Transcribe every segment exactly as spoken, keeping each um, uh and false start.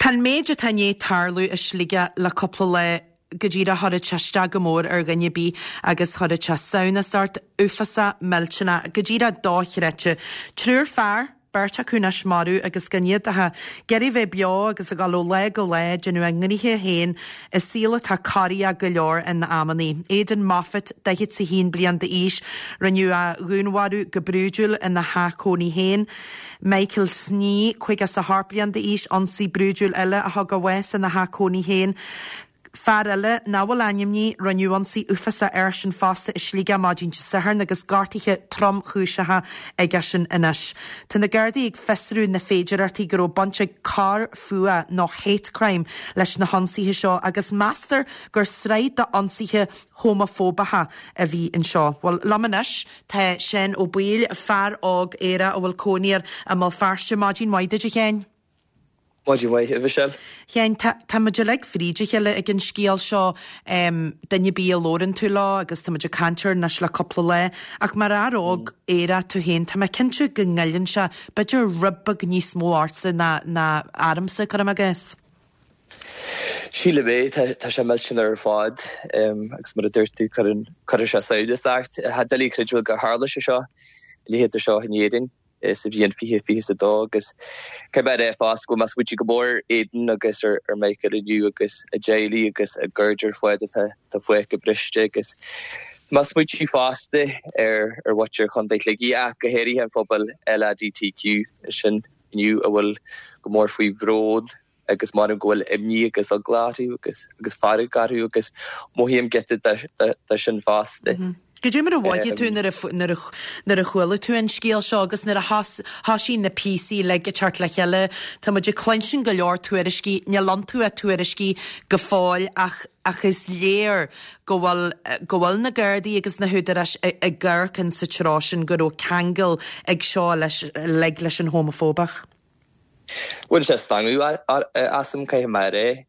Tan méid a tanné tarlú is slíige le coppla le Gajira hada chasta gamor ar ganyabi agus hada chasta sauna start ufasa melchina Gajira dáchirete trúr far Berta cúna smaru agus ganyad aha geri ve bio agus agalo le go le genu angnihe hen is síla ta caria galor in na amani Aidan Moffat da hit si hin blian de ish renew a runwaru gebrujul in na ha coni hen Michael Snee quick as a harpian de ish on si brujul ella a haga west in na ha coni hen Farelle nawal animni renuancy ufasa ershin fasta ishliga margin sahar nagus gartiche trom chushaha egashin anash. Tan the gardi ig festru na fagerarti gro bunch of car fua no hate crime lesh na hansi hishaw agus master gur sraid da ansihe homophobaha a vi in shaw. Well lamanash te shen obil far og era o wilconier a malfarsha margin why did you ken? Máidí mhaith a bhisiil? Chéin tá muidir le fríide le ag an scéal seo danne bí a lóran tú lá agus tá muidir cantir nas le coppla le ach mar aróg éra tú héin tá me cinse go ngeilinn se beidir rubba níos mó artsa na, na áramsa chum agus. Sí le bé tá sé meill sin ar fád agus mar a dúirtú chuir se saolas art ha delí creidir go hála se seo líhéad seo hinéirin. Is a bhíon fihe fi a dog agus cebar é fás go mas muiti go mór éan agus ar ar Michael aniu agus a Jaili agus a Gurger foiide tá tá foiic go briste agus mas muiti fásta ar ar watcher chundait le í ach go héirí hen fphobal L G B T Q sin aniu a bhfuil go mór faoi bhród agus mar an ghfuil imní agus a gláú agus agus farú garú agus móhíim gette da sin fásta. Gydw i'n rhaid tú nar a chwile tú yn sgil sio agus nar a hasi na P C le gytart le chile ta ma dy clensin galior tú ar ysgi nia lan tú a tú ar ysgi gyffail ach ach is léir gowal na gardi agus na hwydar a gyrc yn situation gyro cangel ag sio leg leis yn homofobach? Wel, sé stangu asam cael hymare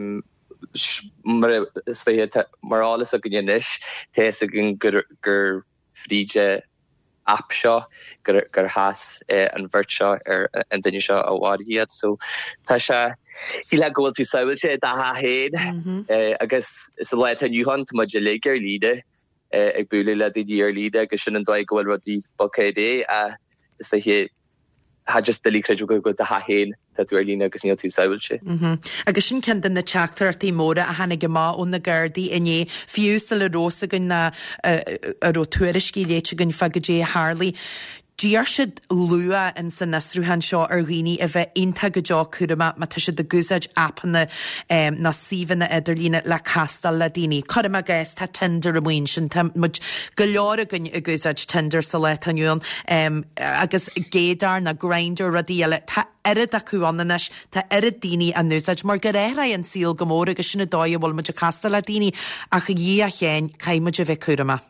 mar mar alles a gynnish tes a gyn gur gur fríide app seo gur gur has an virtual ar an duine seo a wadiad so tá sé tí le goil tú saoil sé da ha héad agus is le an Johan tá muid le gur líide ag buúla le díar líide agus sin an dóid gohfuil rodí bocédé a is hé ha just delí creidir go go da ha héin that we're lína agus níl tú saoilse. Agus sin cen den na teachtar artí móra a hanna gemá ón na gardaí iné fiús le rosa gon na a ro tuairiscí léite gon fagadé Harley. Díar siad lua in san nasrúhan seo ar ghaoine a bheith inta go deá cuarama ma tá siad de gúsaid apana na sívan na idirlína le castal le daoine. Chuirm a gais tá Tinder a mhain sin muid go leor a gunn a gúsaid Tinder sa le tanúan agus gédar na Grindr radí eile tá erid acu annanis tá erid daoine a núsaid mar go réra an síl go mór agus sinna dói bhfuil muid a castal le daoine ach a dhí a chéin caiimiid a bheith cuarama.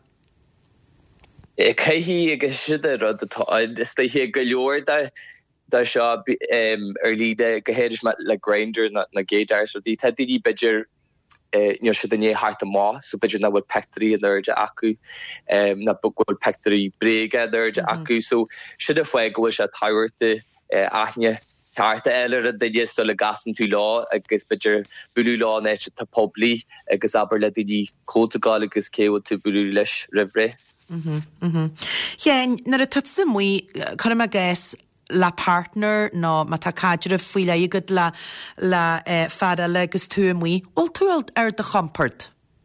Caihi agus siide rud atá is tá hé go leor da da seo ar líide go héidir le Grindr na na gédar so dí tá dí beidir you should the heart ma so beidir na bhfuil pectorí an urge acu na bhfuil pectorí brega an urge acu so siide foiig gohfuil se táirte aithne Tarta eile a d so le gasan tú lá agus beidir buú lá net tá poblí agus aber le dí cótaáil agus céú tú buú leis rihre. Chéin, nar a tutsa mui chum a gais la partner no ma tá cadre fuile i gud la la fada le agus tú mui ol tú ar de champert?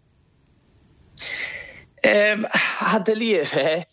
Um, ha de líir he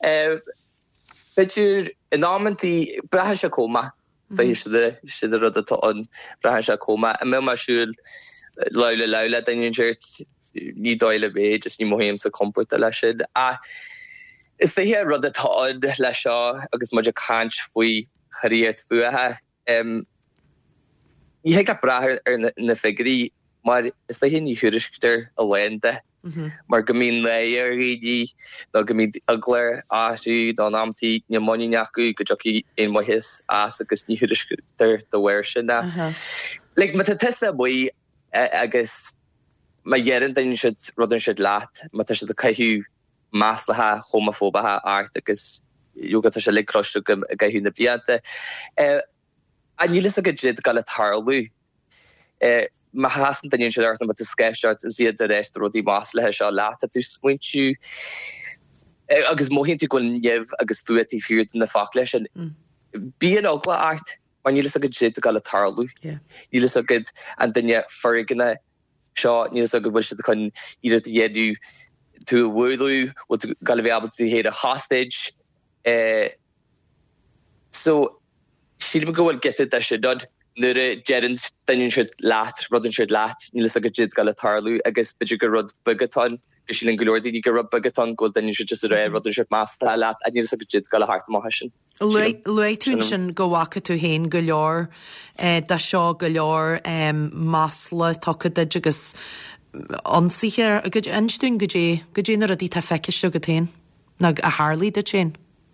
beidir in ámantí brethe se cóma sa si rud atá an brethe se cóma a mé marsúil leile leile daon seirt ní dóile bé just ní mohíim sa comport a leisiid a is the here rud atá le seo agus muidir cant faoi charíart fuathe um ní he a brathir ar na figurí mar is the ní thuirisctar a lende mar go mín léir ridí nó go mín aglair áú don amtí ní mní neacu go joí in mohis as agus ní thuirisctar do bhhair sin na le me tesa buí agus ma dhéann daon siad rudan siad leat ma tá siad a caiithú máslathe homofóbathe art agus jogad se le croiste go gaithú na blianta a nílas a go drid gal a tarlú ma hasan danin se na mat sketart si de rest rodí masle he se láta tú swinú agus mohin tú go nef agus fuetí fiú in na fakle bí an ogla art man níle a go sé gal a tarlú níle a good an danne ferganna seo níle a go bu chun iad dhéú tú bhú wat gal be able to hé a hostage uh, so si me gohfuil get a se dod nu a jerin danin si láat rodin si láat níle a go jid gal a tarlú agus be go rod bugaton sílin golódí go rod bugaton go danin si just ra rodin si más láat a níle a go jid gal a hart má sin. Luún sin gohacha tú héin go leor de seo go leor másla tucha agus ansíir a go einstún go dé go déanaar a dí tá feice seo go tain na a hálíí de sin.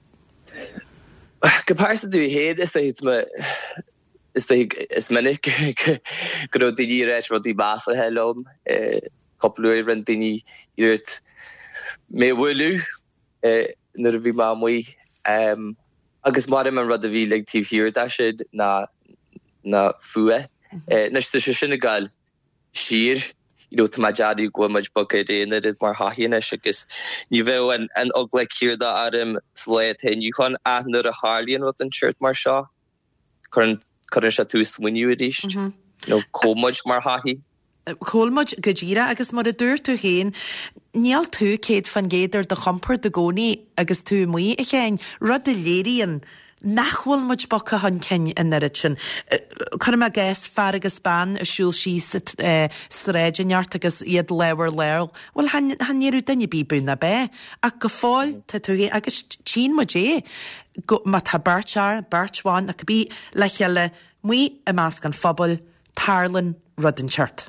Gopása dú héad is me is is minnig go dí réit rodí bása helóm coppluú ran daoine irt mé bhfuilú nu a bhí má muoi agus mar an rud a bhí le tíhhir da siid na na fue nes se sinna gal sir tá deadú go muid bucha déana dit mar haíine agus ní bheith an an ogla cúrda adam sléad tainú chun aithnar a hálíonn rud an shirt mar seo chun chun se tú swinú a ríist nó cómuid mar haí. Cómuid go ddíra agus mar a dúir tú héin níall tú céad fan géidir de chompur de gcónaí agus tú muí a chéin rud a léiríonn nachhfuil muid bocha han cin in nerit sin. Chun me gais fear agus ban a siúil sí sréidirneart agus iad lewer leil, well han níú danne bí buna bé a go fáil tá tú agus tí ma dé má tá bartsear bartháin a go bí le cheile muí a más gan fphobal tarlan rudin shirt.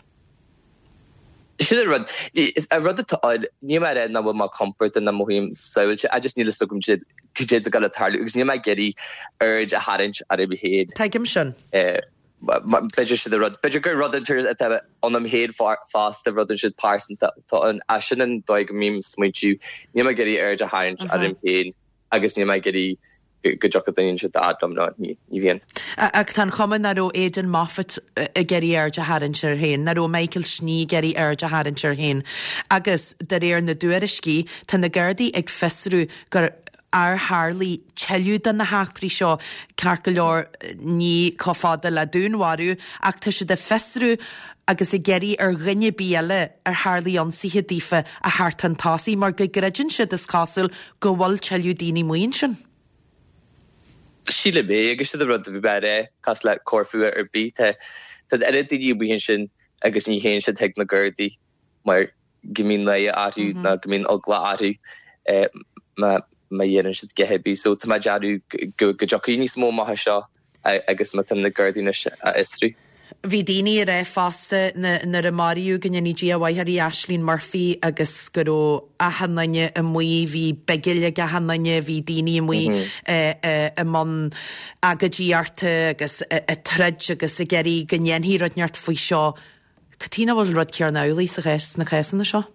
Si rud a rud atáil ní mar na bhfuil má comport an na mohím saoilte a just níle sogum siad cé gal a tarlú agus ní mai geirí urge a harint a ré héad. Teigim sin? Beidir si rud beidir gur rud an am héad fast a rud an siad pásan tá an a sin an dóig go mím smuitiú ní mai geirí urge a harint a ré héad agus ní mai geirí go jodaon se adam ná ní bhíon. Ag tá chuman na ró éidir Moffat a geirí airde haintir héin, na ró Michael Sní geirí airde haintir héin. Agus de réir na dúiriscí tá na gguirdaí ag fesrú gur ar hálíí teú den na háachtarí seo cear go leor ní cofáda le dúnharú ach tá se de fesrú agus i geirí ar rinne bíele ar hálíí ansíthe dífa a háart an tásaí mar go greidirn siad is cásil go bhfuil teú daoine muoin sin. Síle bé agus si rud a bhí bare cas le corfuúa ar bí tá eridí bhíonn sin agus ní héon sin teag na gguirdaí mar gomín le áú na gomín ogla áú ma dhéanaan si gehebí, so tá deadú go joí níos mó maithe seo agus ma tam na gguirdaí a isrú. Bhí daoine ré fásta na a Mariú gan ní dí a bhaitharí Aislinn Murphy agus go a hannaine a muí hí begiile a hannaine bhí daoine muí a man agadíarta agus a treid agus a geirí gnéanhí rodneart faoi seo. Catína bhfuil rud cear nálaí sa chéis na chésanna seo?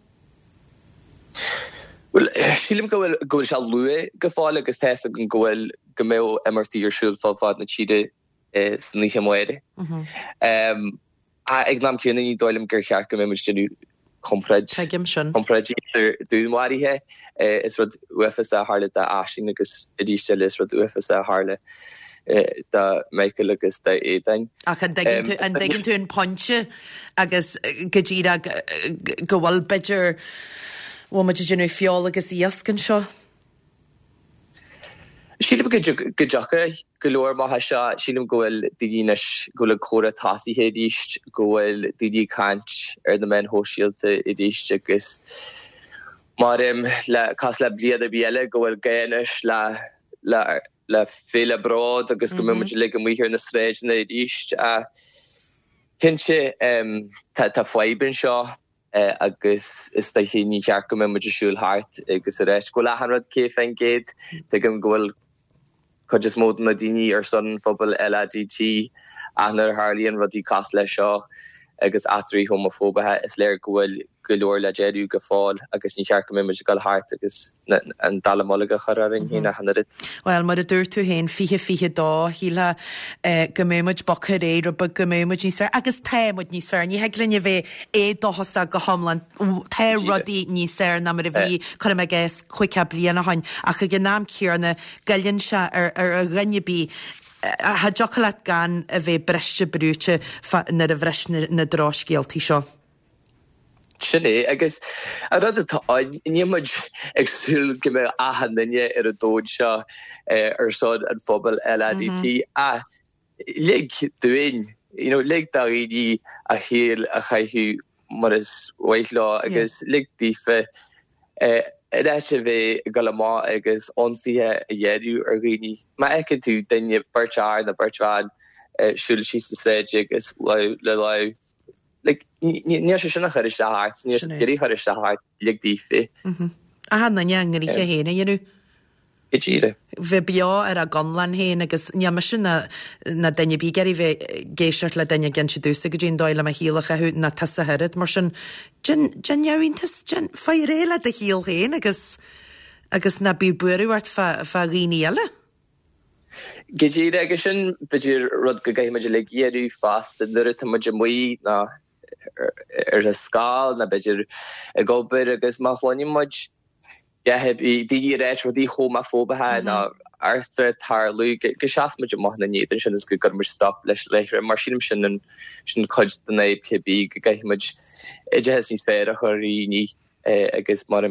Well, sílim go bhfuil se lua go fáil agus te a gon gohfuil go mé immartíí ar siúil fád na tíide san nícha muide. Ag nám ciúna ní dóilm gur cheart go mé mu denú compred compred dúnhaíthe is rud U F S a hále a asing agus a díiste is rud U F S a hále da Michael agus da édain. Ach an degin tú an ponse agus godíra go bhfuil beidir bhfuil muidir genú fiol agus íascan seo. Sílim go deacha go leor maithe seo sílim gohfuil daoine go le chóra tásaíthe díist gohfuil daoine cant ar na men hóisialta i díist agus mar le cas le bliad a bíele gohfuil gaanis le le le féle brad agus go mu le go muhir na sréidna i díist a cinse tá foiben seo agus is da hí ní cear go mu siúil hart agus a réit go le hanrad cé fan géad te gom gohfuil chud is mód na daoine ar son phobal L A D T anar Harlíonn rudí cas le seo agus atrí homofóbathe is léir gohfuil goleor le jeú go fáil agus ní cear go mé go hart agus an dalamolaga choraring hína hanrit. Well mar a dúir tú hen fihe fihe dá híle go mémuid bocha réir o go mémuid ní sfer agus témuid ní sfer ní heglinne bheith é dohosa go homlan té rodí ní ser na mar a bhí chu me ggéis chuice bliana hain a chu gin náam cíarna galinn se ar a rinne ha jocolate gan a bheith breiste brúte na a bhreisne na drásgéaltí seo. Sinné agus a rud atá nímuid agsúil go mé ahandanne ar a dóid seo ar sod an phobal L G B T a lig dúin, you know, lig da ridí a chéal a chaithú mar is waithlá agus lig dífe Eise bheith galamá agus onsíthe a dhéadú ar riní. Ma ecin tú daine birtear na birteáin siúil sí sa sréide agus le le ní sé sinna chuir de hart, ní gurí chuir de hart le dífi. A hanna neangarí a héna dhéanú? I ddíre. Bheith beá ar a ganlan héin agus neama sin na daine bí geirí bheith géisiart le daine gen si dúsa go dtíon dáile a híalach a hút na tasa herid mar sin neáíntas fá réile de híal héin agus agus na bí buúhart fa rií eile? Gedíre agus sin beidir rud go gaimiidir le géirú fast an nuir muidir muí na ar a scáil na beidir a ggóbeir agus má chláinimiid heb I die réit wat die homofóbathe na arthar tarlú go seaasmuid amach na néan sin is go gur mar stop leis leithre mar sínim sin an sin chuid den éib cebí go gaiimiid ide hes ní sféir a choíní agus mar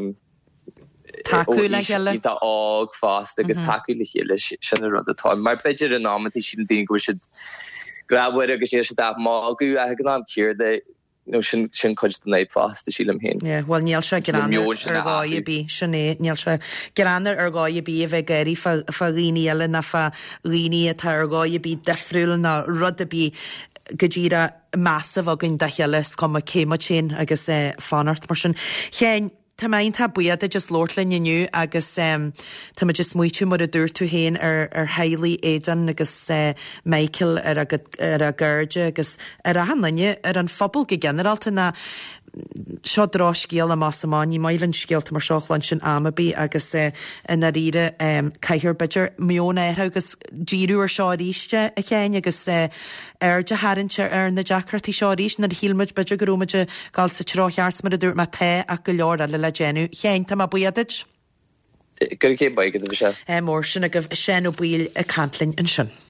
taú le heile tá ág fast agus taú le chéile sin a rud atá mar beidir an námatí sin dí go si grabhfuir agus sé dá má go a gan cúr de no sin sin chuid den éib fast a sílam héin. Yeah, well níl se gerannar ar gáid bí sinné níl se gerannar ar gáid bí a bheith gairí fa rií eile na fa rií atá ar gáid bí defriúil na rud a bí godíra massah agan de heile com a céime sin agus fanart mar sin. Chéin Tá main tá buad a just lortlainn inniu agus um, tá ma just muitiú mar a dúr tú héin ar, ar Hailey Aidan agus uh, Michael ar a, ar a gurge agus ar a hanlanne ar an phobal go generalta na seo dráscéal a masamáin mailann scéalta mar seochlann sin amabí agus uh, in a riire um, caithir beidir mionna éire agus díú ar seo ríiste a chéin agus uh, ar de haintse ar na Jackratí seo rís na hílmuid beidir goúmaide gáil sa tráchearts mar a dúr me té a go leor a le le génú. Chéin tá má buiadiid? Gur cé baigad a bhí se? Mór sin a goh sin ó bíl a cantlinn in sin.